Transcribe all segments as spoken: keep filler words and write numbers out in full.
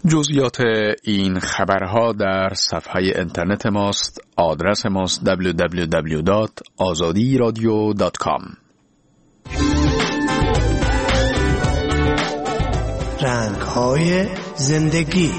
جزئیات این خبرها در صفحه اینترنت ماست. آدرس ماست دبلیو دبلیو دبلیو دات آزادی رادیو دات کام. رنگ‌های زندگی.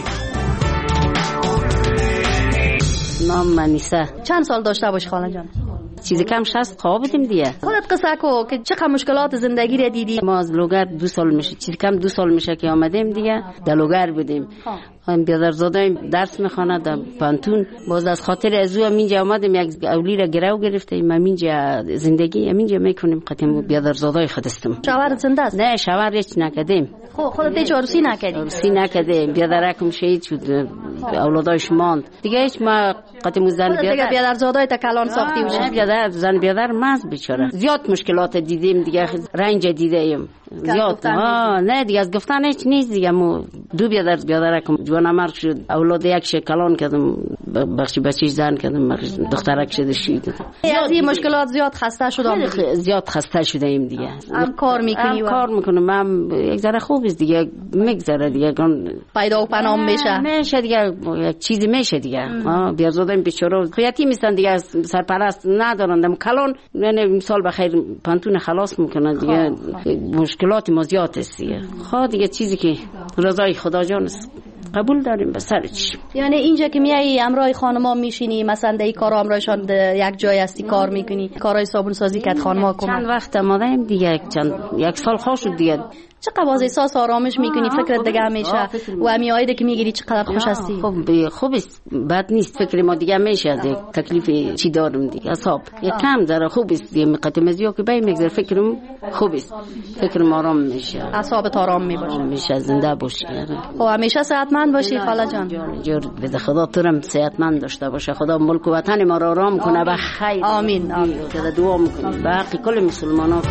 نام منیسه. چند سال داشته باشی خاله جان؟ چیزی کم شصت خواه بودیم دیگه. خودت قصه کو که چقدر مشکلات زندگی را دیدی؟ ما از لوگر دو سال میشه، چیزی کم دو سال میشه که آمدیم دیگه. در لوگر بودیم. هم بیادرزاده درس میخونه در پانتون. باز از خاطر از او همینجا آمدیم، یک اولی را گرو گرفتیم، همینجا زندگی همینجا میکنیم. قدیم بیادرزاده خودستم. شوهر زنده است؟ نه شوهر هیچ نکردیم. خب خودت هیچ عروسی نکردی؟ عروسی نکردیم. بیادرکم شهید شد، اولادایش ماند دیگه. هیچ ما قدیم زن بیادر بیادرزاده تا کلان ساختی بشه. بیادر زن بیادر ماست بیچاره. زیاد مشکلات دیدیم دیگه، رنج دیدیم زیاد. ها نه دیگه از گفتن هیچ نیست دیگه. مو دو بیادر بیادرکم جوان مرد شد، اولاد یک شکلان کردم، بخشی بچیش زن کردم، دخترک شده شید. از این مشکلات زیاد خسته شدم. زیاد خسته شدیم دیگه. هم کار میکنی و کار میکنم. من یک ذره خوب است دیگه، میگذره دیگه. پیدا و پناه میشه میشه دیگه، یک چیزی میشه دیگه. ها بیازاده بیچاره خیاطی میستن دیگه، سرپرست ندارن. کلان یعنی مثال بخیر پانتون خلاص میکنن دیگه. مشکلات ما زیاد است دیگه. خب دیگه چیزی که رضای خدا جان است قبول داریم به سر چی. یعنی اینجا که میای امرای خانما میشینی، مثلا در این کارا امرایشان یک جای هستی کار میکنی، کارای صابون سازی کت خانما کمک. چند وقت آمدیم دیگه، چند یک سال خوش شد دیگه. چقدر باز احساس آرامش میکنی، فکرت دیگه میشه و همیایده که میگیری چقدر خوش هستی. خب خوب است، بد نیست. فکر ما دیگه میشه دیگه. تکلیف چی دارم دیگه، حساب یک کم ذره خوب است دیگه. مقدم از یا که بای میگذره فکرم خوب است، فکرم آرام میشه، اعصابت آرام میباشه، میشه زنده باشی. خب همیشه صحتمند باشی خاله جان. جور بده خدا تو رم صحتمند داشته باشه، خدا ملک و وطن ما را آرام کنه به خیر. آمین آمین. دعا میکنیم باقی کل مسلمانان.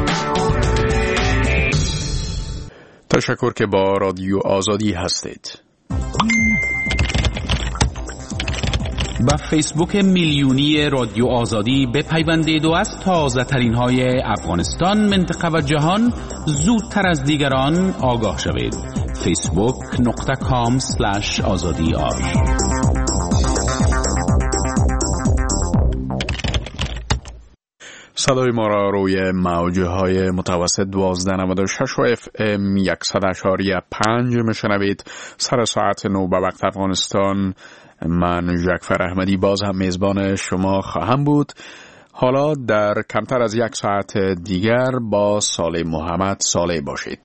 تشکر که با رادیو آزادی هستید. با فیسبوک میلیونی رادیو آزادی بپیوندید و از تازه ترین های افغانستان، منطقه و جهان زودتر از دیگران آگاه شوید. فیسبوک نقطه کام سلش آزادی آر. صدای ما را روی موجه های متوسط دوازده نود و شش و اف ام صد اشاری پنج میشنوید. سر ساعت نو به وقت افغانستان. من جعفر احمدی باز هم میزبان شما خواهم بود. حالا در کمتر از یک ساعت دیگر با صالح محمد صالح باشید.